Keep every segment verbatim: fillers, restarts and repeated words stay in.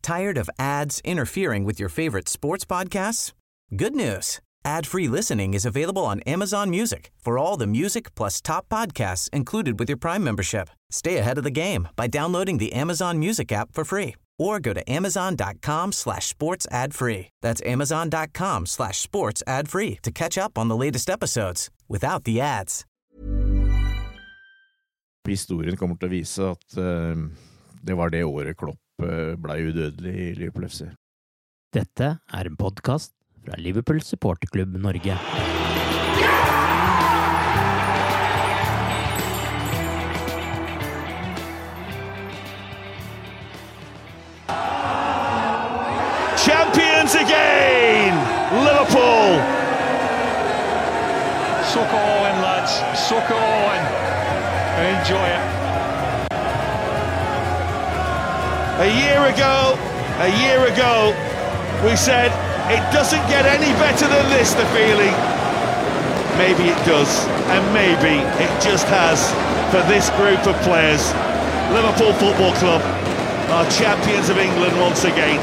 Tired of ads interfering with your favorite sports podcasts? Good news. Ad-free listening is available on Amazon Music for all the music plus top podcasts included with your Prime membership. Stay ahead of the game by downloading the Amazon Music app for free or go to amazon.com slash sports ad free. That's amazon.com slash sports ad free to catch up on the latest episodes without the ads. Historien kommer til å vise at uh, det var det året Klopp uh, ble udødelig I Liverpool F C. Dette er en podcast fra Liverpool Supporterklubb Norge. Champions again! Liverpool! Suck it all in, lads. Suck it all in. Enjoy it. A year ago, a year ago, we said it doesn't get any better than this, the feeling. Maybe it does, and maybe it just has for this group of players. Liverpool Football Club are champions of England once again.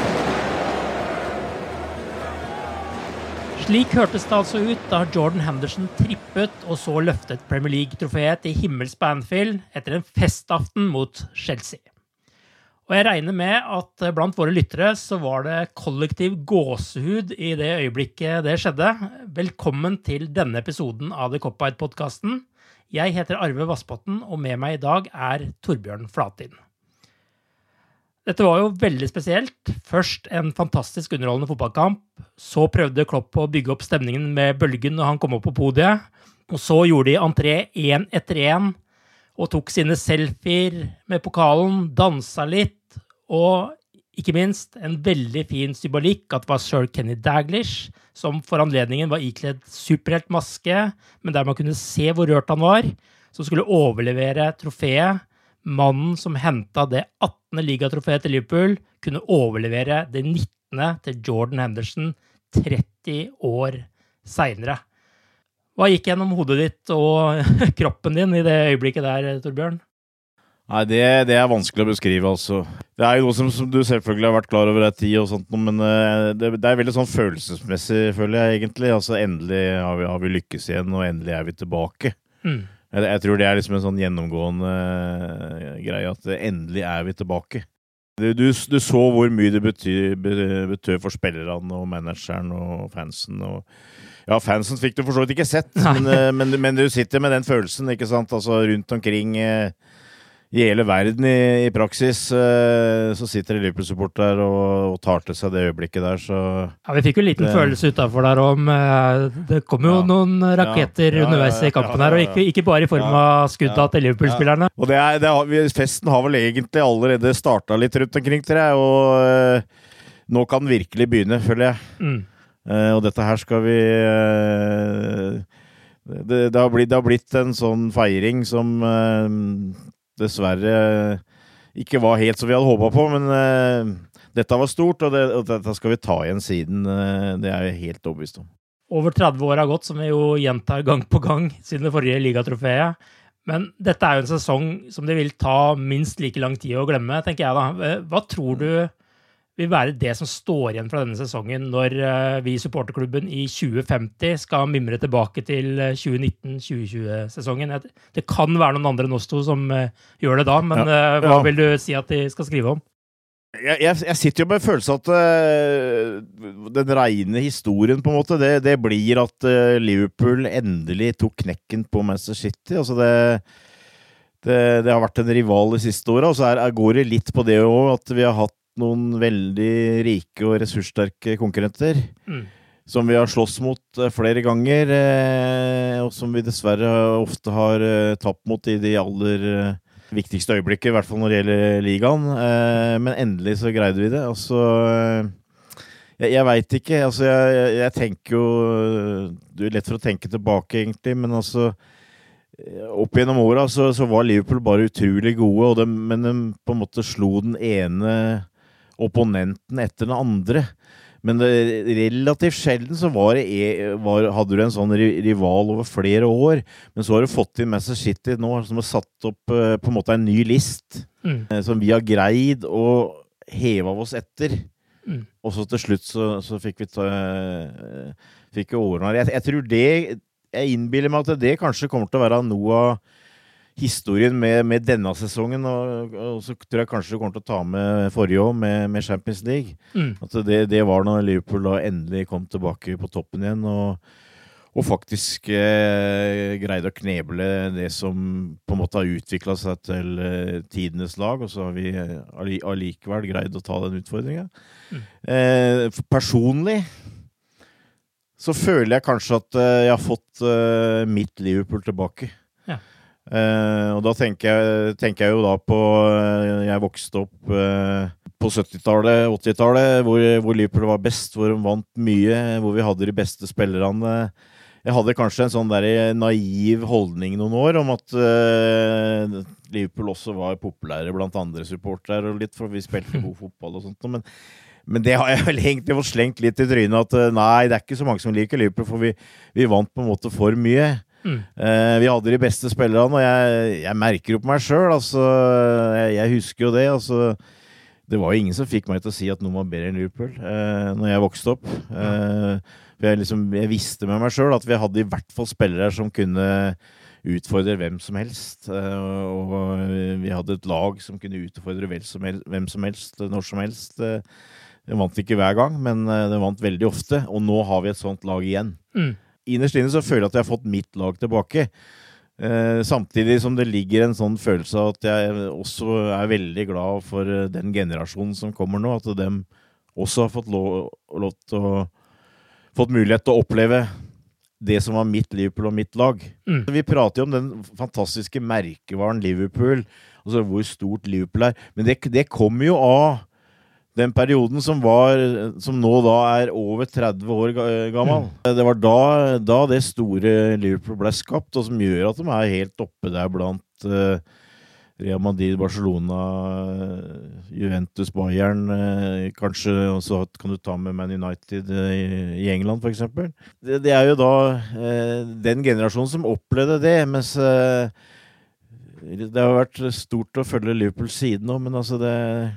Slik hørtes det altså ut da Jordan Henderson trippet og så løftet Premier League-trofeet til himmels på Anfield etter en festaften mot Chelsea. Og jeg regner med at blant våre lyttere så var det kollektiv gåsehud I det øyeblikket det skjedde. Velkommen til denne episoden av The Cop-Eyed-podcasten. Jeg heter Arve Vassbotten, og med meg I dag er Torbjørn Flatin. Dette var jo veldig spesielt. Først en fantastisk underholdende fotballkamp. Så prøvde Klopp å bygge opp stemningen med bølgen når han kom opp på podiet. Og så gjorde de entré en etter en, og tok sine selfier med pokalen, danset litt, og ikke minst en veldig fin symbolikk at det var Sir Kenny Dalglish, som for anledningen var ikledd superhelt maske, men der man kunne se hvor rørt han var, som skulle overlevere trofeet. Mannen som hentet det attende ligatrofeet til Liverpool kunne overlevere det nittende til Jordan Henderson tretti år senere. Hva gikk gjennom hodet ditt og kroppen din I det øyeblikket der, Torbjørn? Nei, det, det er vanskelig å beskrive, altså. Det er jo noe som, som du selvfølgelig har vært klar over I tid og sånt, men uh, det, det er veldig sånn følelsesmessig, føler jeg egentlig. Altså, endelig har vi, har vi lykkes igjen, og endelig er vi tilbake. Mm. Jeg, jeg tror det er liksom en sånn gjennomgående uh, greie, at endelig er vi tilbake. Du, du, du så hvor mye det betyr, betyr for spillerne og manageren og fansen. Og, ja, fansen fikk du for så vidt ikke sett, men, uh, men, men du sitter med den følelsen, ikke sant? Altså rundt omkring uh, I hele verden I, I praksis, uh, så sitter Liverpool-supporter og, og tar til seg det øyeblikket der, så... Ja, vi fikk jo en liten det, følelse utenfor der om, uh, det kom jo ja, noen raketter ja, underveis I kampen her, og ikke, ikke bare I form av ja, skudda ja, til Liverpool-spillerne. Ja. Og det er, det har, festen har vel egentlig allerede startet litt rundt omkring til det, og uh, nå kan den virkelig begynne, føler jeg. Mm. Uh, og dette her skal vi... Uh, det, det, har blitt, det har blitt en sånn feiring som... Uh, dessverre ikke var helt som vi hadde håpet på, men uh, dette var stort, og, det, og dette skal vi ta igjen siden. Uh, det er jeg helt overbevist om. Over tretti år har gått, som vi jo gjentar gang på gang siden det forrige ligatrofeet. Men dette er jo en sesong som det vil ta minst like lang tid å glemme, tenker jeg da. Hva tror du vil være det som står igjen fra denne sesongen når vi I supporterklubben I tjue femti skal mimre tilbake til tjue nitten tjue tjue-sesongen? Det kan være noen andre enn oss to som gjør det da, men ja, ja. Hva vil du si at de skal skrive om? Jeg, jeg, jeg sitter jo med følelsen at uh, den rene historien på en måte, det, det blir at uh, Liverpool endelig tok knekken på Manchester City. Altså det, det, det har vært en rival de siste årene, og så er, går det litt på det også, at vi har hatt noen veldig rike og ressurssterke konkurrenter, mm. som vi har slåss mot flere ganger, eh, og som vi dessverre ofte har eh, tapt mot I de aller eh, viktigste øyeblikket, I hvert fall når det gjelder ligaen. Eh, men endelig så greide vi det. Altså, jeg, jeg vet ikke, altså jeg, jeg, jeg tenker jo, det er lett for å tenke tilbake egentlig, men altså, opp gjennom året så, så var Liverpool bare utrolig gode, og de, men de på en måte slo den ene opponenten etter den andre. Men det, relativt sjelden så var det, var, hadde du en sånn rival over flere år, men så har du fått inn Manchester City nå, som har satt opp på en måte en ny list, mm. som vi har greid å hevet av oss etter. Mm. Og så til slutt så, så fikk vi ta, fikk vi overordnet. Jeg, jeg tror det, jeg innbiller meg at det kanskje kommer til å være noe av historien med, med denne sesongen, og, og så tror jeg kanskje det kommer til å ta med forrige år med, med Champions League. Mm. At det, det var når Liverpool da endelig kom tilbake på toppen igjen, og, og faktisk eh, greide å kneble det som på en måte har utviklet seg til eh, tidenes lag, og så har vi alli, allikevel greid å ta den utfordringen. Mm. Eh, personlig så føler jeg kanskje at eh, jeg har fått eh, mitt Liverpool tilbake. Uh, og da tenker jeg, tenker jeg jo da på uh, jeg vokste opp uh, på syttitallet, åttitallet hvor, hvor Liverpool var best, hvor de vant mye, hvor vi hadde de beste spillerne. Jeg hadde kanskje en sånn der naiv holdning noen år om at uh, Liverpool også var populære blant andre supportere og litt, for vi spilte god fotball og sånt, men Men det har jeg vel egentlig fått slengt litt i trynet at nei, det er ikke så mange som liker Liverpool, for vi, vi vant på en måte for mye. Mm. Uh, vi hadde de beste spillerne, og jeg, jeg merker jo på meg selv, altså, jeg, jeg husker jo det, altså, det var jo ingen som fikk meg til å si at noen var bedre enn Liverpool uh, når jeg vokste opp. Uh, jeg, liksom, jeg visste med meg selv at vi hadde i hvert fall spillere som kunne utfordre hvem som helst, uh, og vi hadde et lag som kunne utfordre hvem som helst, hvem som helst når som helst. Uh, det vant ikke hver gang, men uh, det vant veldig ofte, og nå har vi et sånt lag igjen. Mm. Innerst inne så føler jeg at jeg har fått mitt lag tilbake. Eh, samtidig som det ligger en sånn følelse av at jeg også er veldig glad for den generasjonen som kommer nå, at de også har fått lov, lov til å fått mulighet til å oppleve det som var mitt Liverpool og mitt lag. Mm. Vi prater jo om den fantastiske merkevaren Liverpool, altså hvor stort Liverpool er, men det, det kommer jo av den perioden som var, som nå da er over tretti år gammel. Mm. Det var da, da det store Liverpool ble skapt, og som gjør at de er helt oppe der blant uh, Real Madrid, Barcelona, Juventus, Bayern, uh, kanskje også kan du ta med Man United uh, i, i England for eksempel. Det, det er jo da uh, den generasjonen som opplevde det, mens uh, det har vært stort å følge Liverpool siden nå, men altså det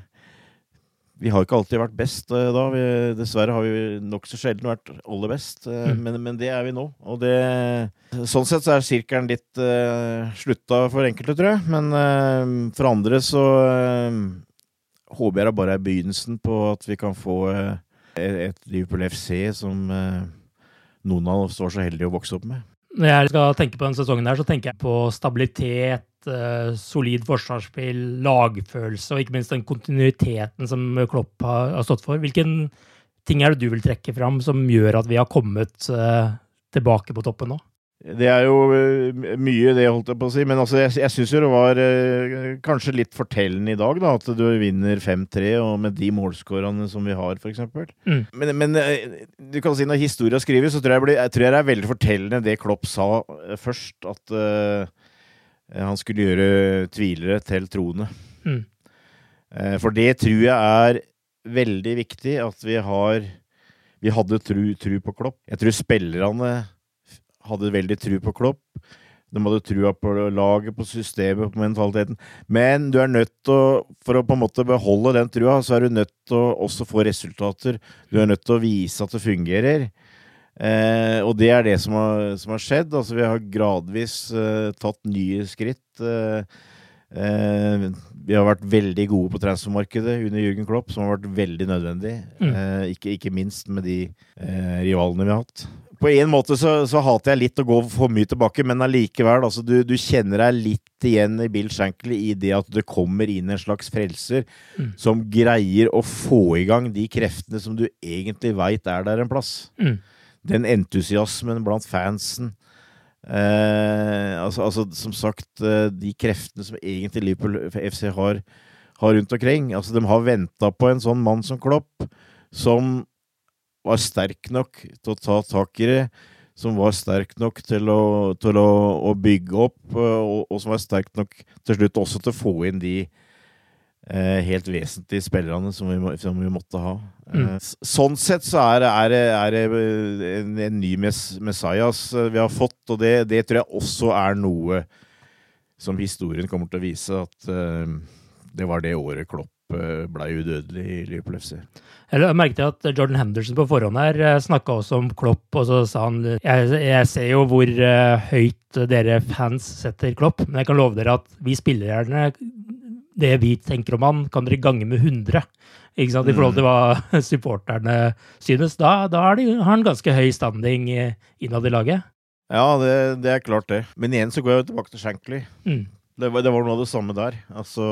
vi har ikke alltid vært best uh, da. Vi, dessverre har vi nok så sjelden vært aller best, uh, mm. men, men det er vi nå. Og det, sånn sett så er sirkelen litt uh, slutta for enkelte, tror jeg. Men uh, for andre så uh, håper jeg det bare er begynnelsen på at vi kan få uh, et Liverpool F C som uh, noen av oss var så heldige å vokse opp med. Når jeg skal tenke på den sesongen her, så tenker jeg på stabilitet, Uh, solid forsvarsspill, lagfølelse og ikke minst den kontinuiteten som Klopp har, har stått for. Hvilken ting er det du vil trekke fram som gjør at vi har kommet uh, tilbake på toppen nå? Det er jo uh, mye det, holdt jeg på å si, men altså, jeg, jeg synes jo det var uh, kanskje litt fortellende i dag da, at du vinner fem tre og med de målskårene som vi har, for eksempel. Mm. Men, men uh, du kan si når historien skrives, så tror jeg, jeg tror det er veldig fortellende det Klopp sa uh, først, at uh, han skulle gjøre tvilere til troende. Mm. For det tror jeg er veldig viktig at vi har vi hadde tru, tru på Klopp. Jeg tror spillerne hadde veldig tru på Klopp. De hadde trua på laget, på systemet, på mentaliteten. Men du er nødt til å, for å på en måte beholde den trua, så er du nødt til å også få resultater. Du er nødt til å vise at det fungerer. Eh, og det er det som har, som har skjedd. Altså, vi har gradvis eh, tatt nye skritt. Eh, eh, vi har vært veldig gode på transfermarkedet under Jürgen Klopp, som har vært veldig nødvendig. Mm. Eh, ikke, ikke minst med de eh, rivalene vi har hatt. På en måte så, så hater jeg litt å gå for mye tilbake, men allikevel, altså, du, du kjenner deg litt igjen i Bill Shankly i det at det kommer inn en slags frelser mm. som greier å få i gang de kreftene som du egentlig vet er der en plass. Mm. Den entusiasmen blant fansen, eh, altså, altså som sagt, de kreftene som egentlig Liverpool F C har, har rundt omkring, altså de har ventet på en sånn mann som Klopp, som var sterk nok til å ta tak i det, som var sterk nok til å, til å, å bygge opp, og, og som var sterk nok til slutt også til å få inn de eh, helt vesentlige spillerne som vi, som vi måtte ha. Mm. Eh, sånn sett så er, er, er det en, en ny mess, Messias vi har fått, og det, det tror jeg også er noe som historien kommer til å vise, at eh, det var det året Klopp ble udødelig i Liverpool F C. Jeg merket at Jordan Henderson på forhånd her snakket også om Klopp, og så sa han, jeg, jeg ser jo hvor uh, høyt dere fans setter Klopp, men jeg kan love dere at vi spillerne, det vi tenker om han, kan dere gange med hundre, ikke sant, i forhold til hva supporterne synes. Da, da har, de, har han ganske høy standing innad i laget. Ja, det, det er klart det. Men igjen så går jeg jo tilbake til Shankly. Mm. Det var, det var noe av det samme der. Altså,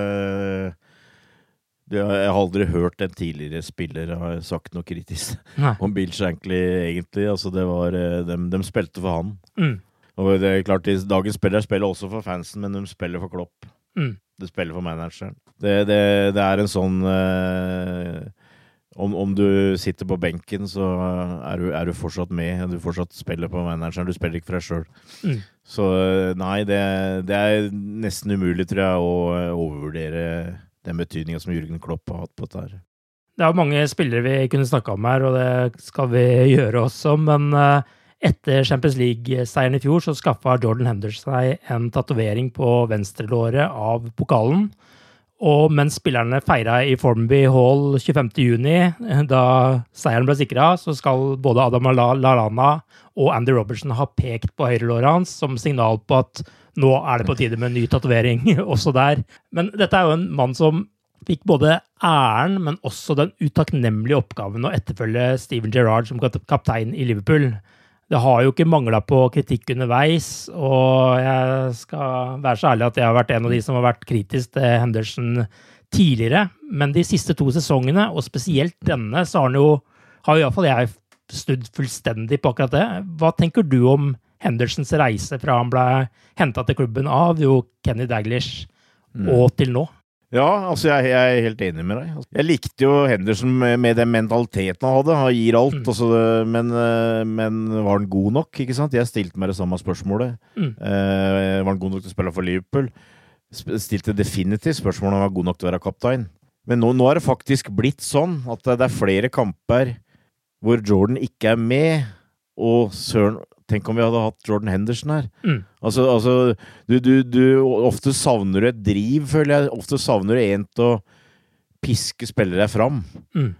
det, jeg har aldri hørt en tidligere spiller ha sagt noe kritisk Nei. Om Bill Shankly, egentlig. Altså, det var, de, de spilte for han. Mm. Og det er klart, dagens spillere spiller også for fansen, men de spiller for Klopp. Mm. De spiller for manageren. Det, det, det er en sånn... Eh, om, om du sitter på benken, så er du, er du fortsatt med. Du fortsatt spiller på manageren. Du spiller ikke for deg selv. Mm. Så nei, det, det er nesten umulig, tror jeg, å overvurdere den betydningen som Jürgen Klopp har hatt på dette her. Det er mange spillere vi kunne snakke om her, og det skal vi gjøre også, men etter Champions League-seieren i fjor så skaffet Jordan Henderson seg en tatovering på venstrelåret av pokalen, og mens spillerne feiret i Formby Hall tjuefemte juni, da seieren ble sikret, så skal både Adam Lallana og Andy Robertson ha pekt på høyrelåret hans som signal på at nå er det på tide med en ny tatovering også der. Men dette er jo en mann som fikk både æren, men også den utakknemlige oppgaven å etterfølge Steven Gerrard som kaptein i Liverpool. Det har jo ikke manglet på kritikk underveis, og jeg skal være så ærlig at jeg har vært en av de som har vært kritisk til Henderson tidligere, men de siste to sesongene, og spesielt denne, så har, han jo, har jo i hvert fall jeg studd fullstendig på akkurat det. Hva tenker du om Hendersons reise fra han ble hentet til klubben av jo Kenny Dalglish mm. og til nå? Ja, altså jeg, jeg er helt enig med deg. Jeg likte jo Henderson med, med den mentaliteten han hadde. Han gir alt, mm. altså, men, men var han god nok, ikke sant? Jeg stilte meg det samme spørsmålet. Mm. Eh, var han god nok til å spille for Liverpool? Stilte definitivt spørsmålet om han var god nok til å være kaptein. Men nå, nå er det faktisk blitt sånn at det er flere kamper hvor Jordan ikke er med, og søren... Tenk om vi hadde hatt Jordan Henderson her. Mm. Altså, altså du, du, du, ofte savner du et driv, føler jeg. Ofte savner du en til å piske spillere fram. Mm.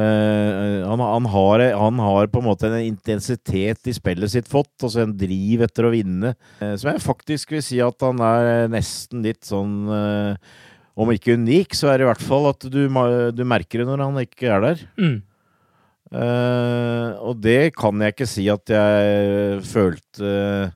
Uh, han, han, har, han har på en måte en intensitet i spillet sitt fått, altså en driv etter å vinne, uh, som jeg faktisk vil si at han er nesten litt sånn, uh, om ikke unik, så er det i hvert fall at du, du merker det når han ikke er der. Mm. Uh, og det kan jeg ikke si at jeg følte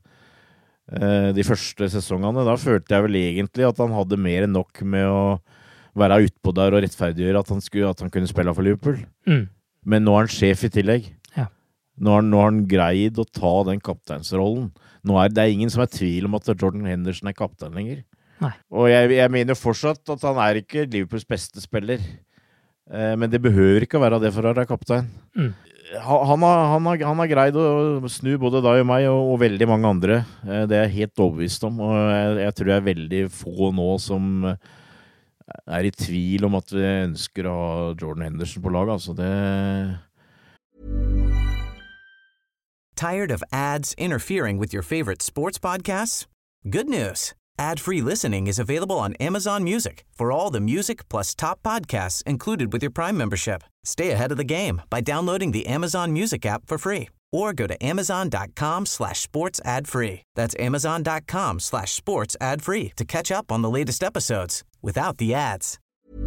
uh, de første sesongene. Da følte jeg vel egentlig at han hadde mer enn nok med å være utpå der og rettferdiggjøre at han, skulle, at han kunne spille for Liverpool. Mm. Men nå er han sjef i tillegg. Ja. Nå, har, nå har han greid å ta den kapteinsrollen. Nå er det er ingen som er tvil om at Jordan Henderson er kaptein lenger. Nei. Og jeg, jeg mener fortsatt at han er ikke Liverpools beste spiller. Men det behøver ikke å være det for å være kaptein. Mm. Han, han, har, han, har, han har greid å snu både deg og meg og, og veldig mange andre. Det er jeg helt overbevist om, og jeg, jeg tror jeg er veldig få nå som er i tvil om at vi ønsker å ha Jordan Henderson på lag. Altså det... Tired of ads interfering with your favorite sports podcasts? Good news. Ad-free listening is available on Amazon Music for all the music plus top podcasts included with your Prime membership. Stay ahead of the game by downloading the Amazon Music app for free or go to amazon.com slash sports ad free. That's amazon.com slash sports ad free to catch up on the latest episodes without the ads.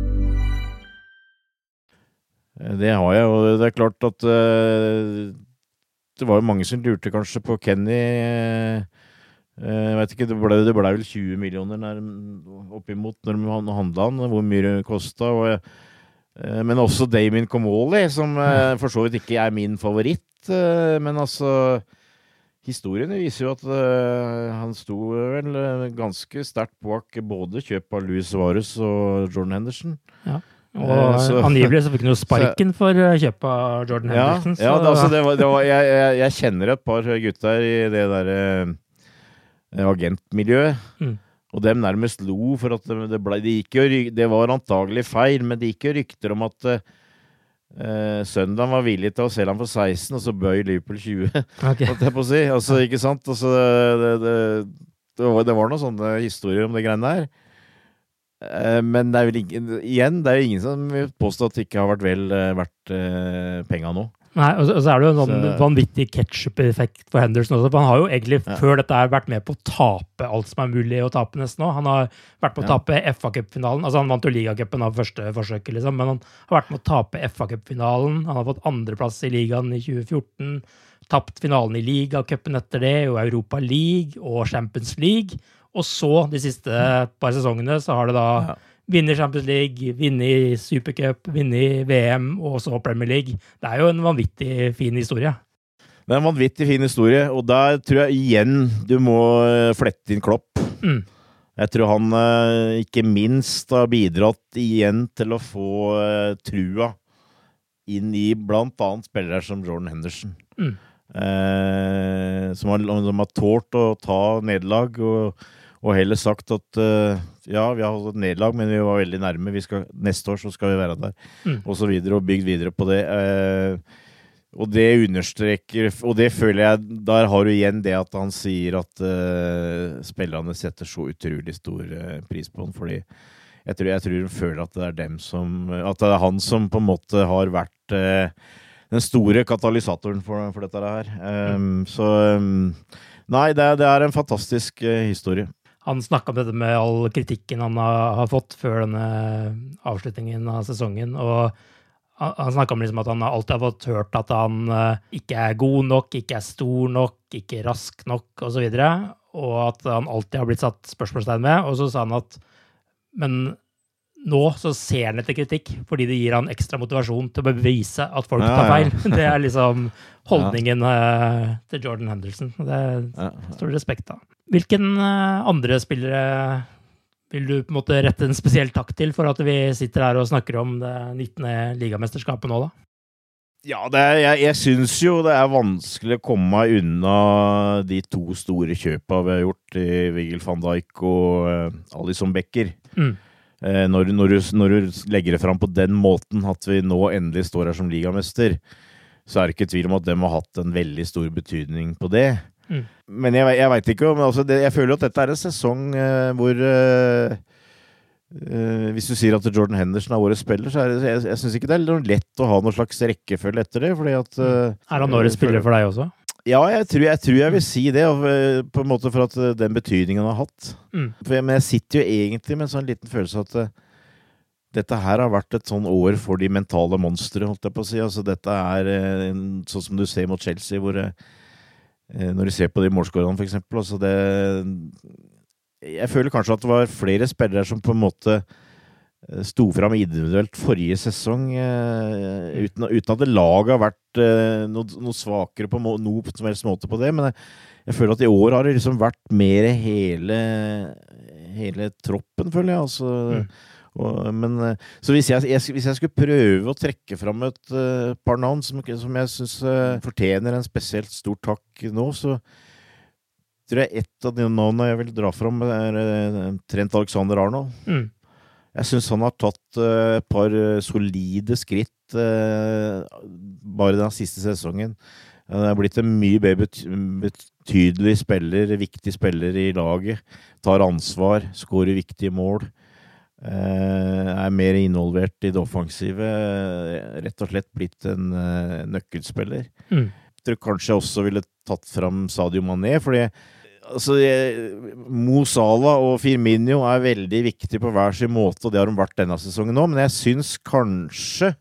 Det har jeg, og det er klart at uh, det var jo mange som lurte kanskje på Kenny... Uh, Jeg vet ikke, det ble, det ble vel tjue millioner nær, oppimot når man handlet han, hvor mye det kostet. Og, men også Damien Comolli, som for så vidt ikke er min favoritt. Men altså, historien viser jo at han sto vel ganske sterkt bak både kjøp av Luis Suarez og Jordan Henderson. Ja. Og så, angivelig så fikk han jo sparken for kjøp av Jordan ja, Henderson. Så. Ja, det, altså, det var, det var, jeg, jeg, jeg kjenner et par gutter i det der... agentmiljøet, mm. og dem nærmest lo for at det, det ble, det gikk jo, det var antagelig feil, men det gikk jo rykter om at uh, søndagen var villig til å selge han for seksten, og så bøy Liverpool tjue, okay. jeg på å si, altså, ikke sant, altså, det, det, det, var, det var noen sånne historier om det greiene der, Eh, men det er vel ingen, igjen, det er jo ingen som vil påstå at det ikke har vært vel eh, vært eh, penga nå. Nei, og så, og så er det jo en sånn Så- vanvittig ketchup-effekt for Henderson også, for han har jo egentlig Ja. før dette her vært med på å tape alt som er mulig å tape nesten nå. Han har vært med å Ja. tape F A-cupfinalen, altså han vant jo ligacupen av første forsøket, liksom, men han har vært med å tape F A-cupfinalen, han har fått andreplass i ligaen i tjue fjorten, tapt finalen i ligacupen etter det, og Europa League og Champions League, og så de siste par sesongene så har det da Ja. vinner Champions League, vinner Supercup, vinner V M og så Premier League. Det er jo en vanvittig fin historie. Det er en vanvittig fin historie, og der tror jeg igjen du må eh, flette inn Klopp. Mm. Jeg tror han eh, ikke minst har bidratt igjen til å få eh, trua inn i blant annet spillere som Jordan Henderson. Mm. Eh, som, har, som har tålt å ta nederlag, og, og heller sagt at eh, ja, vi har hatt et nederlag, men vi var veldig nærme. Vi skal, neste år så skal vi være der, Mm. og så videre, og bygd videre på det. Eh, og det understreker, og det føler jeg, der har du igjen det at han sier at eh, spillerne setter så utrolig stor eh, pris på han, fordi jeg tror, jeg tror de føler at det er dem som, at det er han som på en måte har vært eh, den store katalysatoren for, for dette her. Um, så um, nei, det, er- det er en fantastisk eh, historie. Han snakket om dette med all kritikken han har, har fått før denne avslutningen av sesongen, og han, han snakket om liksom at han alltid har fått hørt at han eh, ikke er god nok, ikke er stor nok, ikke rask nok, og så videre, og at han alltid har blitt satt spørsmålstegn med, og så sa han at men nå så ser han etter kritikk, fordi det gir han ekstra motivasjon til å bevise at folk Ja, tar ja. feil. Det er liksom holdningen eh, til Jordan Henderson. Det Ja. står det respekt av. Hvilken eh, andre spillere vil du på en måte rette en spesiell takk til for at vi sitter her og snakker om det nittende ligamesterskapet nå, da? Ja, det er, jeg, jeg synes jo det er vanskelig å komme meg unna de to store kjøpene vi har gjort, i Virgil van Dijk og uh, Alisson Becker. Mm. Eh, når, når, du, når du legger det fram på den måten at vi nå endelig står her som ligamester, så er det ikke tvil om at de har hatt en veldig stor betydning på det. Mm. Men jeg, jeg vet ikke om, altså det, jeg føler at dette er en sesong eh, hvor eh, eh, hvis du sier at Jordan Henderson er årets spiller, så er det, jeg, jeg synes ikke det er noe lett å ha noen slags rekkefølge etter det, fordi at eh, Er han årets spiller for deg også? ja, jeg tror, jeg tror jeg vil si det, og, eh, på en måte for at eh, den betydningen han har hatt. Mm. For jeg, men jeg sitter jo egentlig med en sånn liten følelse at eh, dette her har vært et sånn år for de mentale monstre, holdt jeg på å si. Altså, dette er eh, en, sånn som du ser mot Chelsea, hvor eh, når du ser på de målskårene for eksempel, altså det, jeg føler kanskje at det var flere spillere som på en måte sto fram individuelt forrige sesong, eh, uten, uten at det laget har vært eh, noe, noe svakere på må, noe som helst måte på det, men jeg, jeg føler at i år har det liksom vært mer hele, hele troppen, føler jeg, altså. Mm. Og, men, eh, så hvis jeg, jeg, hvis jeg skulle prøve å trekke fram et eh, par navn som, som jeg synes eh, fortjener en spesielt stor takk nå, så tror jeg et av de navnene jeg vil dra fram er eh, Trent Alexander-Arnold. Mm. Jeg synes han har tatt uh, et par uh, solide skritt uh, bare den siste sesongen. Han er blitt en mye mer bety betydelig spiller, viktig spiller i laget. Tar ansvar, skårer viktige mål. Uh, er mer involvert i det offensive. Uh, rett og slett blitt en uh, nøkkelspiller. Mm. Jeg tror kanskje jeg også ville tatt fram Sadio Mané, fordi altså, jeg, Mo Salah og Firmino er veldig viktige på hver sin måte, og det har de vært denne sesongen nå, men jeg synes kanskje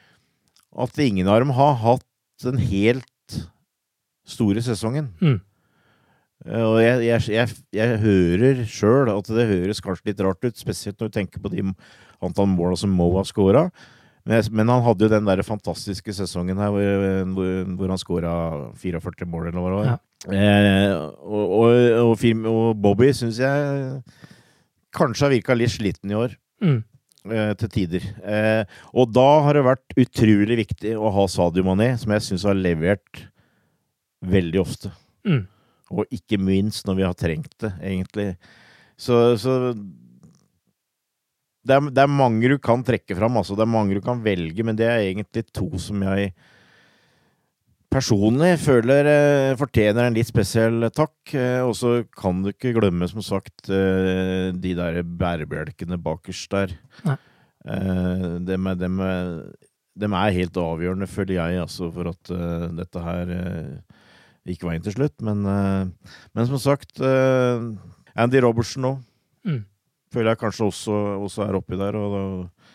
at ingen av dem har hatt den helt store sesongen. Mm. Og jeg, jeg, jeg, jeg hører selv at det høres kanskje litt rart ut, spesielt når du tenker på de antall mål som Mo har skåret. Men, men han hadde jo den der fantastiske sesongen her, hvor, hvor, hvor han skåret fireogførti mål eller hva det var. Ja. Eh, og, og, og, film, og Bobby synes jeg kanskje har virket litt sliten i år. Mm. Eh, til tider. Eh, og da har det vært utrolig viktig å ha Sadio Mané, som jeg synes har levert veldig ofte. Mm. Og ikke minst når vi har trengt det, egentlig. Så, så det, er, det er mange du kan trekke fram, altså. Det er mange du kan velge, men det er egentlig to som jeg personlig føler eh, fortjener en litt spesiell takk, eh, og så kan du ikke glemme, som sagt, eh, de der bærebjelkene bakerst der. Nei. Eh, dem, er, dem, er, dem er helt avgjørende, føler jeg, altså, for at uh, dette her uh, gikk veien til slutt. Men, uh, men som sagt, uh, Andy Robertson nå, mm. føler jeg kanskje også, også er oppi der, og da,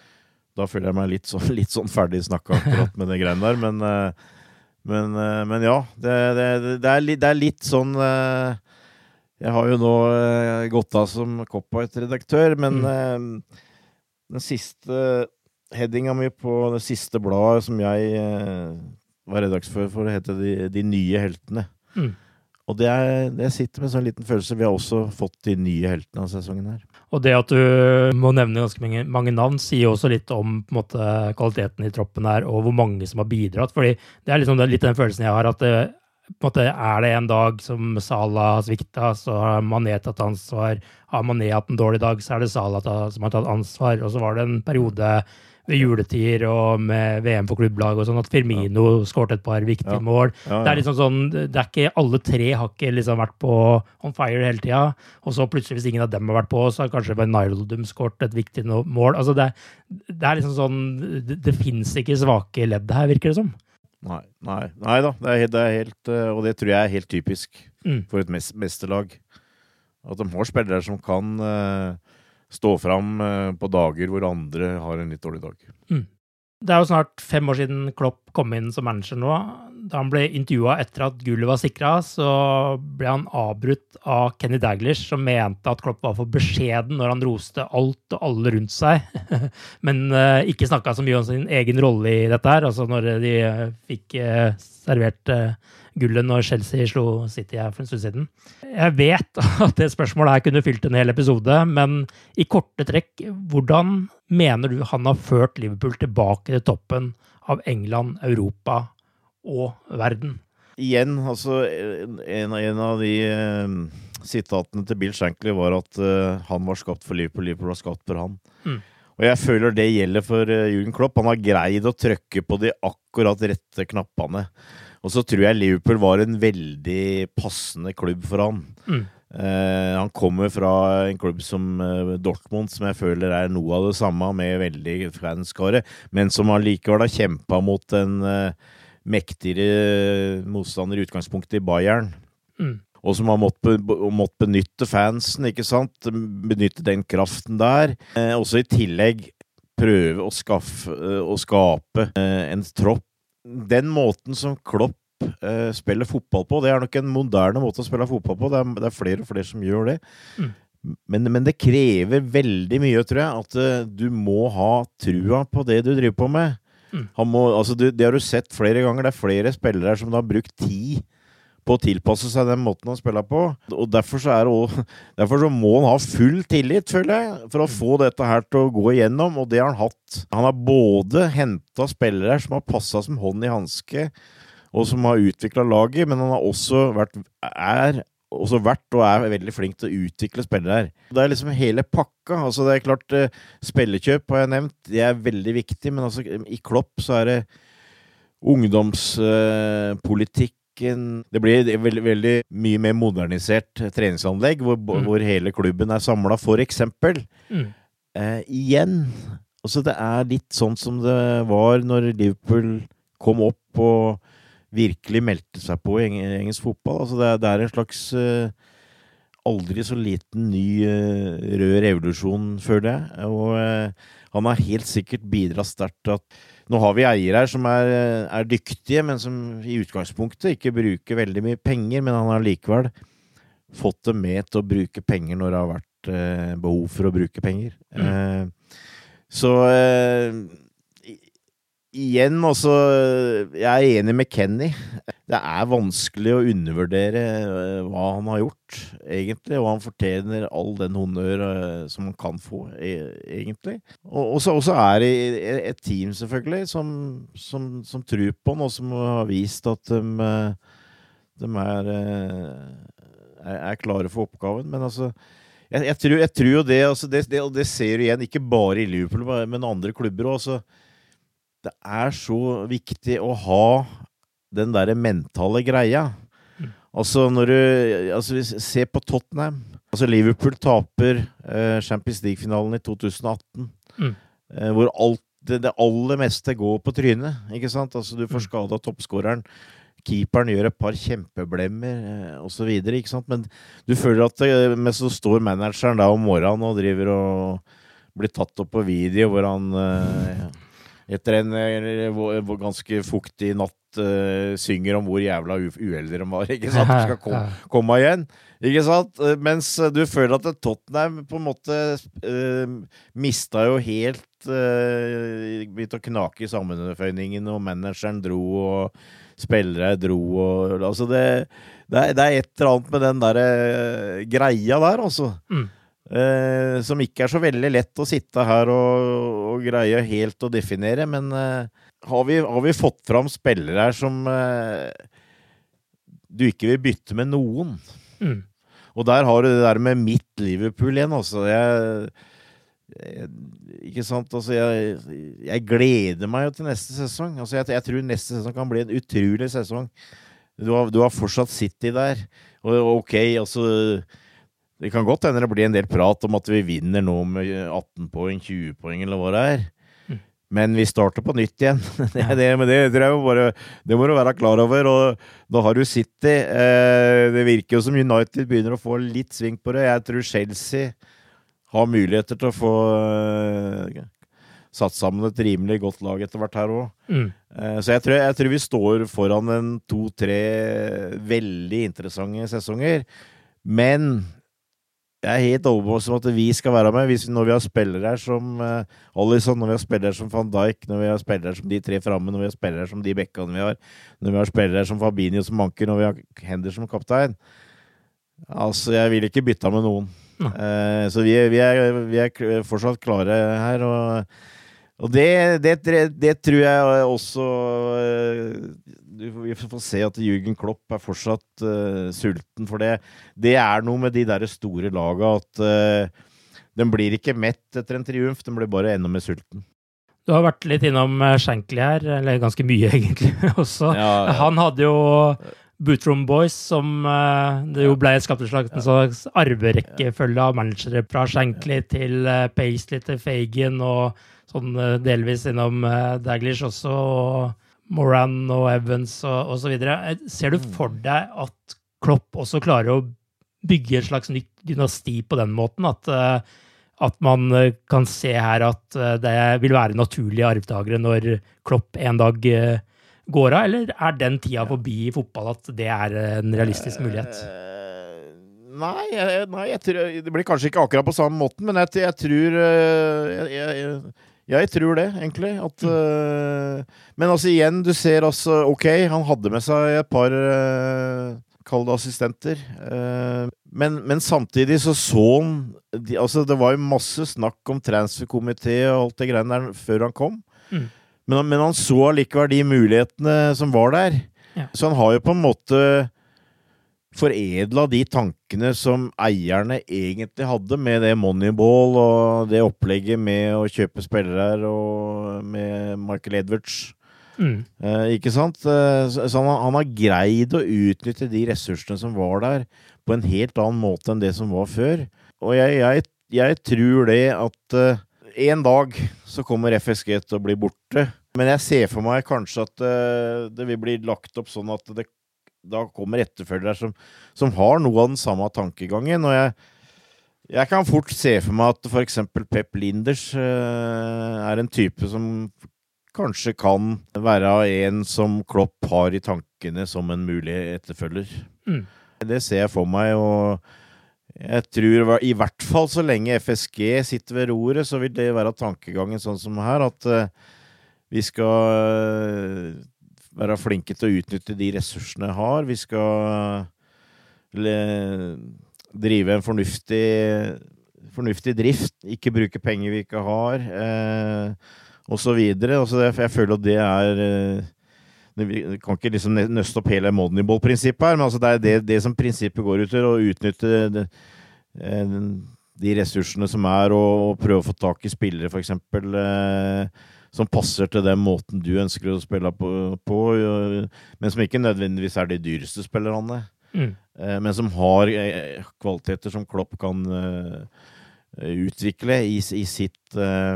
da føler jeg meg litt sånn, litt sånn ferdig snakket akkurat med det greiene der. Men, uh, men, uh, men ja, det, det, det, er litt, det er litt sånn... Uh, jeg har jo nå uh, gått av som Cop-Out-redaktør, men uh, den siste... headinga mi på det siste bladet som jeg eh, var redaktør for, det heter de, de nye heltene. Mm. Og det, er, det sitter med en sånn liten følelse. Vi har også fått de nye heltene av sesongen her. Og det at du må nevne ganske mange, mange navn, sier også litt om på en måte, kvaliteten i troppen her, og hvor mange som har bidratt. Fordi det er liksom den, litt den følelsen jeg har, at det, på en måte, er det en dag som Salah har sviktet, så har Mané tatt ansvar. Har Mané hatt en dårlig dag, så er det Salah som har tatt ansvar. Og så var det en periode ved juletider og med V M for klubblag og sånn, at Firmino ja. skåret et par viktige ja. mål. Ja, ja. Det er liksom sånn, det er ikke alle tre har ikke liksom vært på on fire hele tida, og så plutselig hvis ingen av dem har vært på, så har kanskje Wijnaldum skåret et viktig mål. Altså det, det er liksom sånn, det, det finnes ikke svake ledd her, virker det som. Nei, nei, nei da, det er, helt, det er helt, og det tror jeg er helt typisk mm. for et mesterlag. At de har spillere som kan... Uh, stå fram på dager hvor andre har en litt dårlig dag. Mm. Det er jo snart fem år siden Klopp kom inn som manager nå. Da han ble intervjuet etter at gullet var sikret, så ble han avbrutt av Kenny Dalglish, som mente at Klopp var for beskjeden når han roste alt og alle rundt seg, men uh, ikke snakket så mye om sin egen rolle i dette her, altså når de uh, fikk uh, servert uh, gullet når Chelsea slo City her for en stund siden. Jeg vet at det spørsmålet her kunne fylt en hel episode, men i korte trekk, hvordan mener du han har ført Liverpool tilbake til toppen av England, Europa og verden? Igjen, altså, en, en av de eh, sitatene til Bill Shankly var at eh, han var skapt for Liverpool, Liverpool var skapt for han. Mm. Og jeg føler det gjelder for uh, Jürgen Klopp. Han har greid å trykke på de akkurat rette knappene. Og så tror jeg Liverpool var en veldig passende klubb for han. Mm. Eh, han kommer fra en klubb som eh, Dortmund, som jeg føler er noe av det samme, med veldig fanskare, men som allikevel har kjempet mot en eh, mektigere motstander i utgangspunktet i Bayern. Mm. Og som har måttet, måttet benytte fansen, ikke sant? Benytte den kraften der. Eh, også i tillegg prøve å, skaffe, å skape eh, en tropp. Den måten som Klopp uh, spiller fotball på, det er nok en moderne måte å spille fotball på. Det er, det er flere og flere som gjør det. Mm. Men, men det krever veldig mye, tror jeg, at uh, du må ha trua på det du driver på med. Mm. Han må, altså, du, det har du sett flere ganger. Det er flere spillere som har brukt tid på å tilpasse seg den måten han spiller på. Og derfor så, er det også, derfor så må han ha full tillit, føler jeg, for å få dette her til å gå igjennom, og det har han hatt. Han har både hentet spillere som har passet som hånd i handske, og som har utviklet laget, men han har også vært, er, også vært og er veldig flink til å utvikle spillere. Det er liksom hele pakka. Altså det er klart, spillekjøp har jeg nevnt, det er veldig viktig, men altså i Klopp så er det ungdomspolitikk. Det blir veldig, veldig mye mer modernisert treningsanlegg, hvor, mm. hvor hele klubben er samlet, for eksempel. Mm. Eh, igjen, altså det er litt sånn som det var når Liverpool kom opp og virkelig meldte seg på i engelsk fotball. Altså det, er, det er en slags eh, aldri så liten ny eh, rød revolusjon, føler jeg. Og eh, han har helt sikkert bidratt sterkt til at nå har vi eiere her som er, er dyktige, men som i utgangspunktet ikke bruker veldig mye penger, men han har likevel fått det med til å bruke penger når det har vært eh, behov for å bruke penger. Mm. Eh, så eh, igjen, altså, jeg er enig med Kenny. Det er vanskelig å undervurdere uh, hva han har gjort, egentlig, og han fortjener all den honnør uh, som han kan få, e egentlig. Og så er det et team, selvfølgelig, som, som, som tror på han, og som har vist at de, uh, de er, uh, er, er klare for oppgaven. Men altså, jeg, jeg, tror, jeg tror jo det, altså, det, det, og det ser du igjen, ikke bare i Liverpool, men andre klubber også. Det er så viktig å ha den der mentale greia. Mm. Altså, når du altså, se på Tottenham. Altså, Liverpool taper eh, Champions League-finalen i to tusen atten, mm. eh, hvor alt, det, det aller meste går på trynet, ikke sant? Altså, du får skadet toppskåreren, keeperen gjør et par kjempeblemmer, eh, og så videre, ikke sant? Men du føler at det, med så står manageren da om morgenen og driver og blir tatt opp på video, hvor han eh, etter en eh, ganske fuktig natt Uh, synger om hvor jævla uheldige de var, ikke sant? Du skal kom, komme igjen, ikke sant? Mens du føler at Tottenham på en måte uh, mistet jo helt uh, begynt å knake i sammenføyningen, og manageren dro, og spillere dro, og altså det, det, er, det er et eller annet med den der uh, greia der, altså. Mm. Uh, som ikke er så veldig lett å sitte her og, og greie helt å definere, men uh, har, vi, har vi fått fram spillere her som uh, du ikke vil bytte med noen. Mm. Og der har du det der med mitt Liverpool igjen, altså. Jeg, jeg, ikke sant, altså jeg, jeg gleder meg jo til neste sesong. Altså jeg, jeg tror neste sesong kan bli en utrolig sesong. Du har, du har fortsatt City der, og ok, altså det kan godt hende det blir en del prat om at vi vinner nå med atten poeng, tjue poeng eller hva det er. Mm. Men vi starter på nytt igjen. det, det, men det, det, bare, det må du være klar over. Og da har du City. Eh, det virker jo som United begynner å få litt sving på det. Jeg tror Chelsea har muligheter til å få eh, satt sammen et rimelig godt lag etter hvert her også. Mm. Eh, så jeg tror, jeg tror vi står foran en to-tre veldig interessante sesonger. Men jeg er helt overbevist om at vi skal være med hvis, når vi har spillere her som uh, Alisson, når vi har spillere som Van Dijk, når vi har spillere som de tre fremme, når vi har spillere som de bekkene vi har, når vi har spillere som Fabinho som anker, når vi har Hender som kaptein. Altså, jeg vil ikke bytte med noen. Mm. Uh, så vi, vi, er, vi er fortsatt klare her, og, og det, det, det, det tror jeg også uh, vi får se at Jürgen Klopp er fortsatt uh, sulten for det. Det er noe med de der store laga at uh, den blir ikke mett etter en triumf, den blir bare enda mer sulten. Du har vært litt innom Shankly her, eller ganske mye egentlig også. Ja, ja. Han hadde jo Bootroom Boys, som uh, det jo ble skapt en slags ja. arverekkefølge av managere fra Shankly til uh, Paisley til Fagan, og sånn uh, delvis innom uh, Daglish også, og Moran og Evans og, og så videre. Ser du for deg at Klopp også klarer å bygge et slags nytt dynasti på den måten, at, at man kan se her at det vil være naturlige arvtagere når Klopp en dag går av, eller er den tida forbi i fotball at det er en realistisk mulighet? Nei, jeg, nei jeg tror, det blir kanskje ikke akkurat på samme måten, men jeg, jeg tror jeg, jeg, jeg Jeg tror det, egentlig. At, uh, men altså igjen, du ser altså, ok, han hadde med seg et par uh, kalde assistenter, uh, men, men samtidig så så han, de, altså det var jo masse snakk om transferkomité og alt det greiene der før han kom, mm. men, men han så likevel de mulighetene som var der. Ja. Så han har jo på en måte foredla de tankene som eierne egentlig hadde med det Moneyball og det opplegget med å kjøpe spillere og med Michael Edwards. Mm. Eh, ikke sant? Så, så han, han har greid å utnytte de ressursene som var der på en helt annen måte enn det som var før. Og jeg, jeg, jeg tror det at uh, en dag så kommer F S G til å bli borte. Men jeg ser for meg kanskje at uh, det vil bli lagt opp sånn at det da kommer etterfølgere som, som har noe av den samme tankegangen, og jeg, jeg kan fort se for meg at for eksempel Pep Linders uh, er en type som kanskje kan være en som Klopp har i tankene som en mulig etterfølger. Mm. Det ser jeg for meg, og jeg tror i hvert fall så lenge F S G sitter ved roret, så vil det være tankegangen sånn som her, at uh, vi skal... Uh, være flinke til å utnytte de ressursene jeg har. Vi skal le, drive en fornuftig, fornuftig drift, ikke bruke penger vi ikke har, eh, og så videre. Og så jeg føler at det er... Eh, vi kan ikke liksom nøste opp hele Moneyball-prinsippet her, men altså det er det, det som prinsippet går ut til, å utnytte det, de ressursene som er, og, og prøve å få tak i spillere, for eksempel... Eh, som passer til den måten du ønsker å spille på, på men som ikke nødvendigvis er de dyreste spillerne. Mm. Men som har kvaliteter som Klopp kan uh, utvikle i, i sitt uh,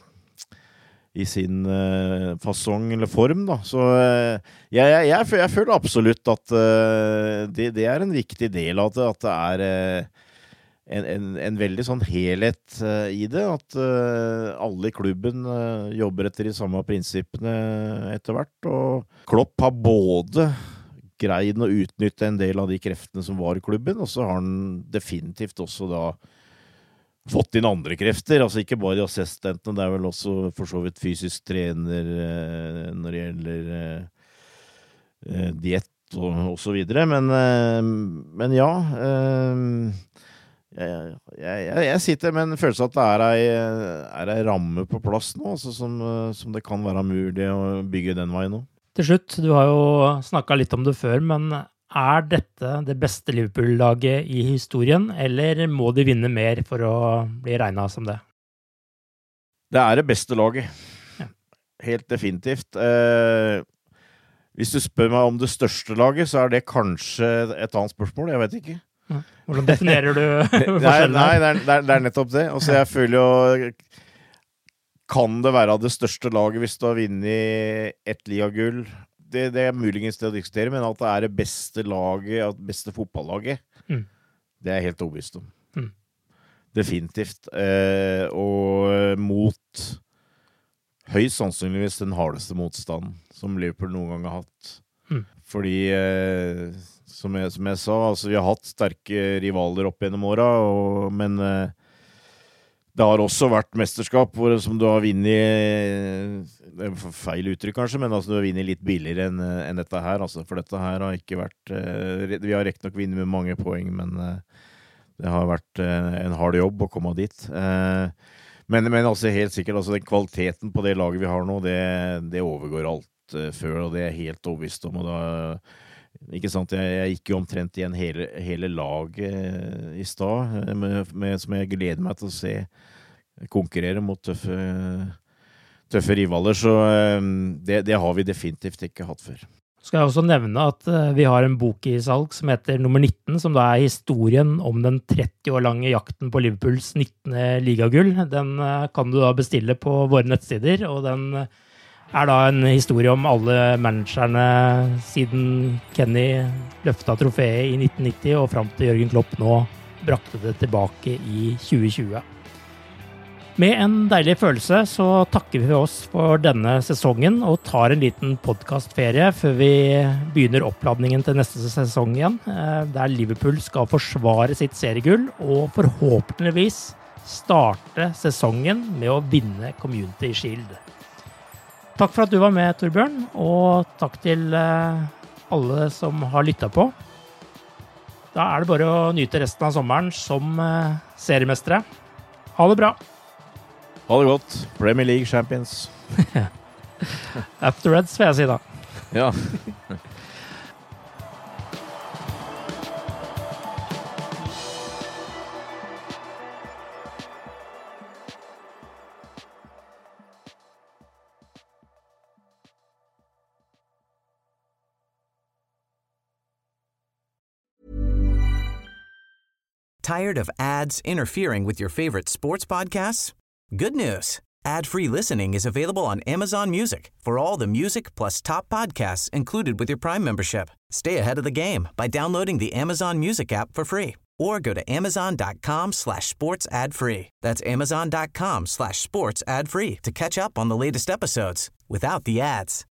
i sin uh, fasong eller form da. Så uh, jeg, jeg, jeg, jeg føler absolutt at uh, det, det er en viktig del av det, at det er uh, En, en, en veldig sånn helhet uh, i det, at uh, alle i klubben uh, jobber etter de samme prinsippene etter hvert, og Klopp har både greid å utnytte en del av de kreftene som var i klubben, og så har han definitivt også da fått inn andre krefter, altså ikke bare de assistentene, det er vel også for så vidt fysisk trener uh, når det gjelder uh, uh, diett og, og så videre, men, uh, men ja, uh, Jeg, jeg, jeg sitter med en følelse at det er ei, er ei ramme på plass nå, altså som, som det kan være mulig å bygge den veien nå. Til slutt, du har jo snakket litt om det før, men er dette det beste Liverpool-laget i historien, eller må de vinne mer for å bli regnet som det? Det er det beste laget. Ja. Helt definitivt. Eh, hvis du spør meg om det største laget, så er det kanskje et annet spørsmål, jeg vet ikke. Hvordan definerer du forskjellen? Nei, nei det, er, det, er, det er nettopp det. Altså, jeg føler jo kan det være det største laget hvis du har vunnet ett ligagull? Det, det er muligens det å diskutere, men at det er det beste laget, det beste fotballaget, mm. det er jeg helt overbevist om. Mm. Definitivt. Eh, og mot høyst sannsynligvis den hardeste motstanden som Liverpool noen gang har hatt. Mm. Fordi eh, Som jeg, som jeg sa, altså vi har hatt sterke rivaler opp gjennom åra, men eh, det har også vært mesterskap hvor, som du har vunnet, det er feil uttrykk kanskje, men altså du har vunnet litt billigere enn, enn dette her, altså, for dette her har ikke vært, eh, vi har rett nok vunnet med mange poeng, men eh, det har vært eh, en hard jobb å komme dit. Eh, men, men altså helt sikkert, altså den kvaliteten på det laget vi har nå, det, det overgår alt eh, før, og det er jeg helt overbevist om, og da ikke sant, jeg, jeg gikk jo omtrent igjen hele, hele laget i stad, med, med, som jeg gleder meg til å se konkurrere mot tøffe, tøffe rivaler, så det, det har vi definitivt ikke hatt før. Skal jeg også nevne at vi har en bok i salg som heter nummer nitten, som da er historien om den tretti år lange jakten på Liverpools nittende ligagull. Den kan du da bestille på våre nettsider, og den er da en historie om alle managerne siden Kenny løftet trofeet i nitten nitti og frem til Jørgen Klopp nå brakte det tilbake i tjue tjue. Med en deilig følelse så takker vi oss for denne sesongen og tar en liten podcastferie før vi begynner oppladningen til neste sesong igjen, der Liverpool skal forsvare sitt seriegull og forhåpentligvis starte sesongen med å vinne Community Shield. Takk for at du var med, Torbjørn, og takk til alle som har lyttet på. Da er det bare å nyte resten av sommeren som seriemestere. Ha det bra! Ha det godt. Premier League Champions. Up the Reds, vil jeg si da. Ja. Tired of ads interfering with your favorite sports podcasts? Good news. Ad-free listening is available on Amazon Music for all the music plus top podcasts included with your Prime membership. Stay ahead of the game by downloading the Amazon Music app for free or go to amazon.com slash sports ad free. That's amazon.com slash sports ad free to catch up on the latest episodes without the ads.